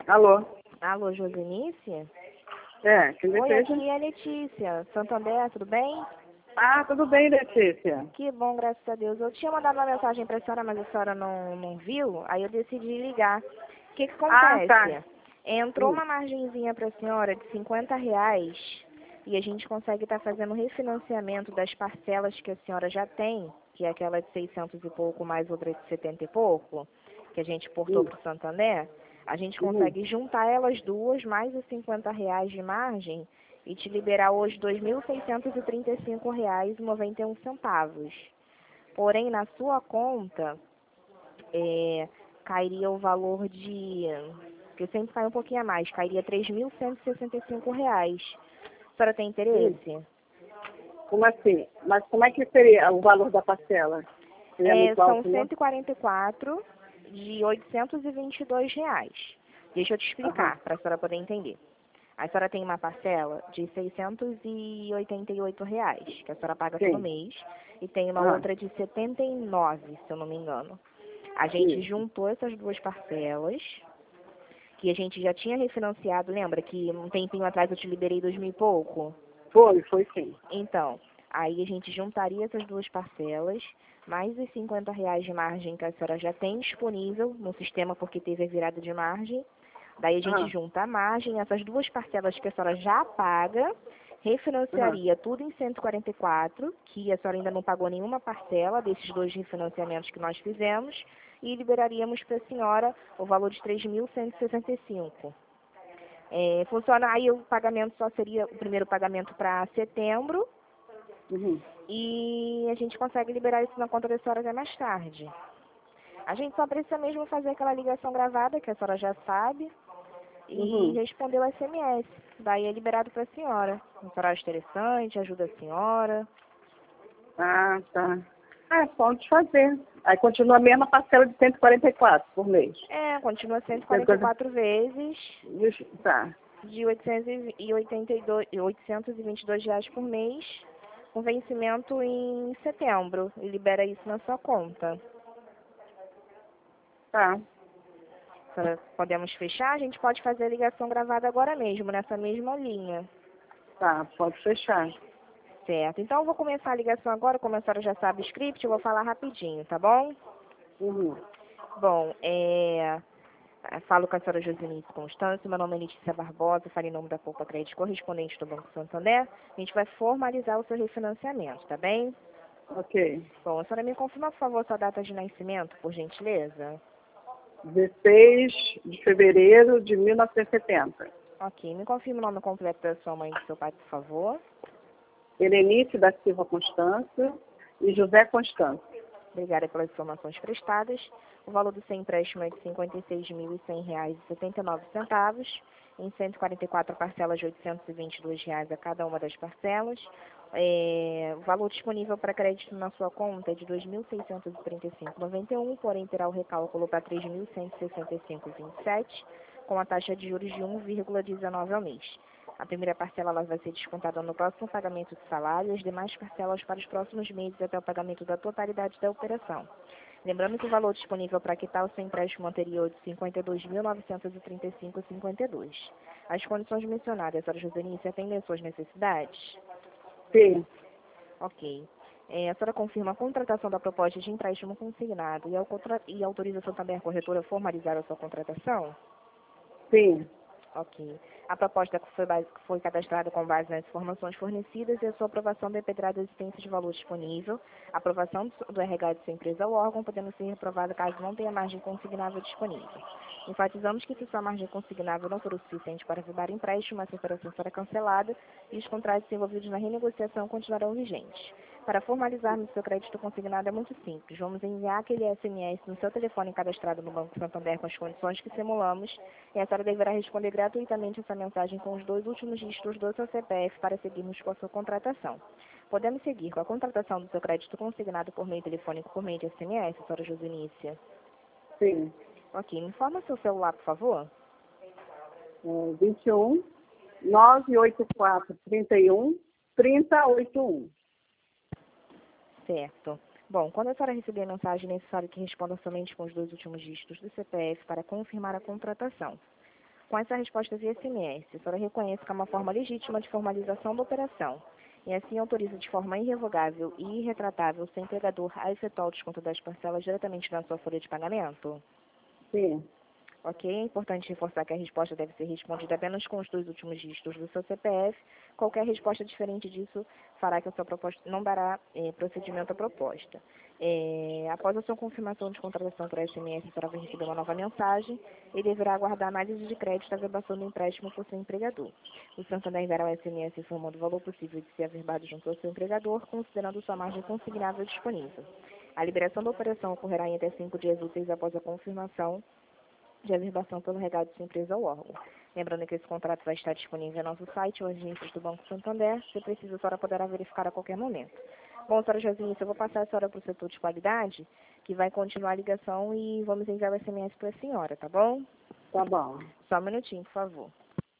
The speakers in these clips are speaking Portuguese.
Alô? Alô, Josinícia? Quem Oi, deseja? aqui é a Letícia. Santander, tudo bem? Ah, tudo bem, Letícia. Que bom, graças a Deus. Eu tinha mandado uma mensagem para a senhora, mas a senhora não viu, aí eu decidi ligar. O que Ah, tá. acontece? Entrou uma margenzinha para a senhora de R$ 50 e a gente consegue estar fazendo refinanciamento das parcelas que a senhora já tem, que é aquela de 600 e pouco mais outra de 70 e pouco, que a gente portou para o Santander. A gente consegue juntar elas duas, mais os R$ 50 de margem, e te liberar hoje R$ 2.635,91. Porém, na sua conta, cairia o valor de, porque sempre cai um pouquinho a mais, cairia R$ 3.165. A senhora tem interesse? Como assim? Mas como é que seria o valor da parcela? Seria muito São alto, não? 144 de R$ 822. Deixa eu te explicar, para a senhora poder entender. A senhora tem uma parcela de R$ 688, que a senhora paga todo Sim. mês, e tem uma outra de 79, se eu não me engano. A gente juntou essas duas parcelas, que a gente já tinha refinanciado, lembra que um tempinho atrás eu te liberei 2.000 e pouco? Foi sim. Então, aí a gente juntaria essas duas parcelas, mais os R$ 50 de margem que a senhora já tem disponível no sistema, porque teve a virada de margem. Daí a gente junta a margem, essas duas parcelas que a senhora já paga, refinanciaria tudo em 144, que a senhora ainda não pagou nenhuma parcela desses dois refinanciamentos que nós fizemos, e liberaríamos para a senhora o valor de 3.165. Funciona, aí o pagamento só seria o primeiro pagamento para setembro, e a gente consegue liberar isso na conta da senhora até mais tarde. A gente só precisa mesmo fazer aquela ligação gravada, que a senhora já sabe, e responder o SMS. Daí é liberado para a senhora. Um horário interessante, ajuda a senhora. Ah, tá. Pode fazer. Aí continua a mesma parcela de 144 por mês. Continua 144 vezes Tá. de R$ 822 por mês, com vencimento em setembro. E libera isso na sua conta. Tá. Podemos fechar? A gente pode fazer a ligação gravada agora mesmo, nessa mesma linha. Tá, pode fechar. Certo. Então eu vou começar a ligação agora, como a senhora já sabe o script, eu vou falar rapidinho, tá bom? Bom, falo com a senhora Josinice Constância, meu nome é Letícia Barbosa, falo em nome da Poupa Crédito correspondente do Banco Santander. A gente vai formalizar o seu refinanciamento, tá bem? Ok. Bom, a senhora me confirma, por favor, sua data de nascimento, por gentileza? 16 de fevereiro de 1970. Ok, me confirma o nome completo da sua mãe e do seu pai, por favor. Helenice da Silva Constância e José Constância. Obrigada pelas informações prestadas. O valor do seu empréstimo é de R$ 56.100,79, em 144 parcelas de R$ 822 a cada uma das parcelas. O valor disponível para crédito na sua conta é de R$ 2.635,91, porém terá o recálculo para R$ 3.165,27, com a taxa de juros de 1,19 ao mês. A primeira parcela ela vai ser descontada no próximo pagamento de salário e as demais parcelas para os próximos meses até o pagamento da totalidade da operação. Lembrando que o valor disponível para quitar o seu empréstimo anterior é de R$ 52.935,52. As condições mencionadas, senhora Josenice, atendem às suas necessidades? Sim. Ok. A senhora confirma a contratação da proposta de empréstimo consignado e autorização também a corretora a formalizar a sua contratação? Sim. Ok. A proposta foi cadastrada com base nas informações fornecidas e a sua aprovação dependerá da existência de valor disponível, a aprovação do RH de sua empresa ou órgão, podendo ser reprovada caso não tenha margem consignável disponível. Enfatizamos que se sua margem consignável não for o suficiente para firmar empréstimo, essa operação será cancelada e os contratos envolvidos na renegociação continuarão vigentes. Para formalizarmos seu crédito consignado é muito simples. Vamos enviar aquele SMS no seu telefone cadastrado no Banco Santander com as condições que simulamos e a senhora deverá responder gratuitamente essa mensagem com os 2 últimos dígitos do seu CPF para seguirmos com a sua contratação. Podemos seguir com a contratação do seu crédito consignado por meio telefônico por meio de SMS, senhora Josinícia? Sim. Ok. Me informa seu celular, por favor. 21 984 31 3081. Certo. Bom, quando a senhora receber a mensagem, é necessário que responda somente com os 2 últimos dígitos do CPF para confirmar a contratação. Com essa resposta via SMS, a senhora reconhece que é uma forma legítima de formalização da operação e assim autoriza de forma irrevogável e irretratável o seu empregador a efetuar o desconto das parcelas diretamente na sua folha de pagamento? Sim. Ok? É importante reforçar que a resposta deve ser respondida apenas com os 2 últimos dígitos do seu CPF. Qualquer resposta diferente disso fará que a sua proposta não dará procedimento à proposta. Após a sua confirmação de contratação por SMS, a senhora vai receber uma nova mensagem e deverá aguardar a análise de crédito da averbação do empréstimo por seu empregador. O Santander enviará o SMS informando o valor possível de ser averbado junto ao seu empregador, considerando sua margem consignável disponível. A liberação da operação ocorrerá em até 5 dias úteis após a confirmação de averbação pelo regado de sua empresa ao órgão. Lembrando que esse contrato vai estar disponível no nosso site ou agências do Banco Santander. Se precisa, a senhora poderá verificar a qualquer momento. Bom, senhora Josinha, eu vou passar a senhora para o setor de qualidade, que vai continuar a ligação e vamos enviar o SMS para a senhora, tá bom? Tá bom. Só um minutinho, por favor.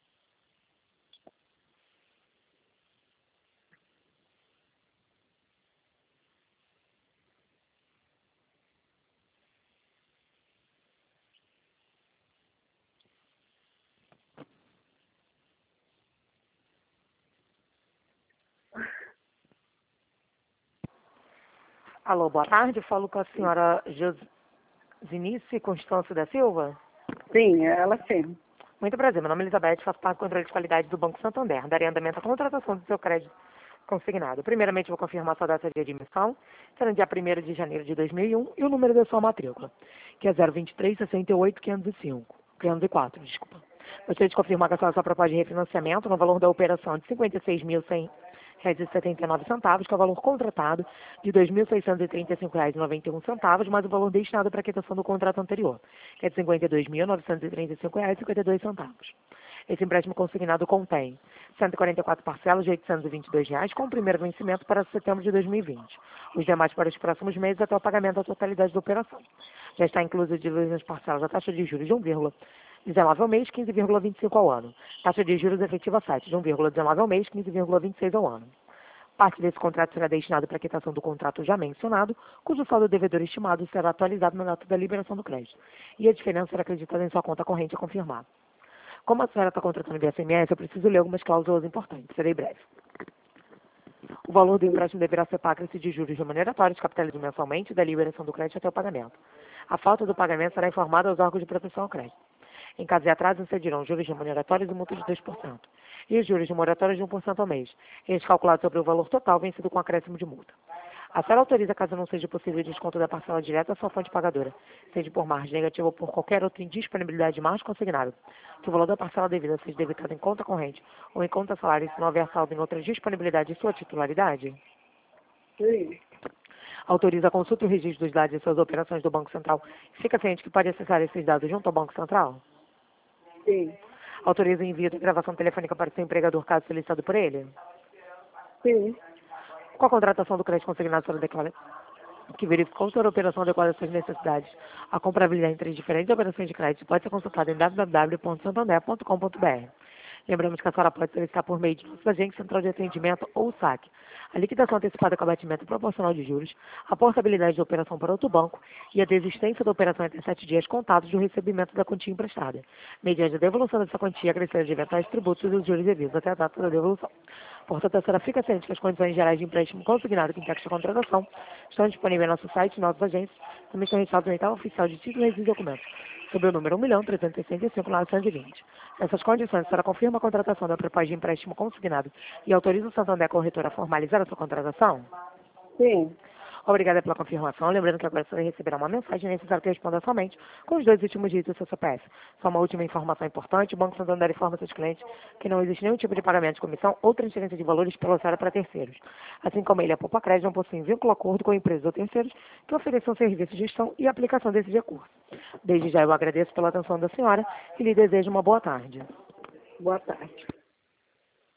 Alô, boa tarde. Falo com a senhora Josinice Constâncio da Silva. Sim, ela sim. Muito prazer. Meu nome é Elizabeth, faço parte do controle de qualidade do Banco Santander. Darei andamento à contratação do seu crédito consignado. Primeiramente, vou confirmar sua data de admissão. Será no dia 1º de janeiro de 2001 e o número da sua matrícula, que é 023 68 504, desculpa. Gostaria de confirmar que a sua proposta de refinanciamento no valor da operação de R$ 56.100,79, que é o valor contratado de R$ 2.635,91, mais o valor destinado para a quitação do contrato anterior, que é de R$ 52.935,52. Esse empréstimo consignado contém 144 parcelas de R$ 822, com o primeiro vencimento para setembro de 2020. Os demais para os próximos meses até o pagamento da totalidade da operação. Já está incluso de nas parcelas a taxa de juros de 1,19 ao mês, 15,25 ao ano. Taxa de juros efetiva 7, de 1,19 ao mês, 15,26 ao ano. Parte desse contrato será destinado para a quitação do contrato já mencionado, cujo saldo devedor estimado será atualizado na data da liberação do crédito. E a diferença será acreditada em sua conta corrente a confirmar. Como a senhora está contratando via SMS, eu preciso ler algumas cláusulas importantes. Serei breve. O valor do empréstimo deverá ser pago de juros remuneratórios, capitalizados mensalmente, da liberação do crédito até o pagamento. A falta do pagamento será informada aos órgãos de proteção ao crédito. Em caso de atraso, incidirão juros remuneratórios e multa de 2%. E os juros de moratórios de 1% ao mês. Eles calculados sobre o valor total vencido com acréscimo de multa. A senhora autoriza, caso não seja possível o desconto da parcela direta à sua fonte pagadora, seja por margem negativa ou por qualquer outra indisponibilidade de margem consignada, que o valor da parcela devida seja debitado em conta corrente ou em conta salário se não houver saldo em outra disponibilidade de sua titularidade? Sim. Autoriza a consulta e o registro dos dados de suas operações do Banco Central e fica ciente que pode acessar esses dados junto ao Banco Central? Sim. Autoriza o envio de gravação telefônica para o seu empregador caso solicitado por ele? Sim. Com a contratação do crédito consignado, a senhora declara que verificou se a operação adequada às suas necessidades. A comparabilidade entre as diferentes operações de crédito pode ser consultada em www.santander.com.br. Lembramos que a senhora pode solicitar por meio de nosso agente central de atendimento ou SAC a liquidação antecipada com abatimento proporcional de juros, a portabilidade da operação para outro banco e a desistência da operação entre 7 dias contados do recebimento da quantia emprestada, mediante a devolução dessa quantia acrescida de eventuais tributos e os juros devidos até a data da devolução. Portanto, a senhora fica ciente que as condições gerais de empréstimo consignado que integram a contratação estão disponíveis no nosso site e nossos agentes, também estão registrados na etapa oficial de títulos e documentos, sob o número 1.365.920. Nessas condições, a senhora confirma a contratação da proposta de empréstimo consignado e autoriza o Santander Corretora a formalizar a sua contratação? Sim. Obrigada pela confirmação. Lembrando que agora você receberá uma mensagem necessária que responda somente com os 2 últimos dígitos do seu CPF. Só uma última informação importante: o Banco Santander informa seus clientes que não existe nenhum tipo de pagamento de comissão ou transferência de valores pela senhora para terceiros. Assim como ele, a Poupa Crédito não possui vínculo acordo com empresas ou terceiros que ofereçam serviços de gestão e aplicação desses recursos. Desde já eu agradeço pela atenção da senhora e lhe desejo uma boa tarde. Boa tarde.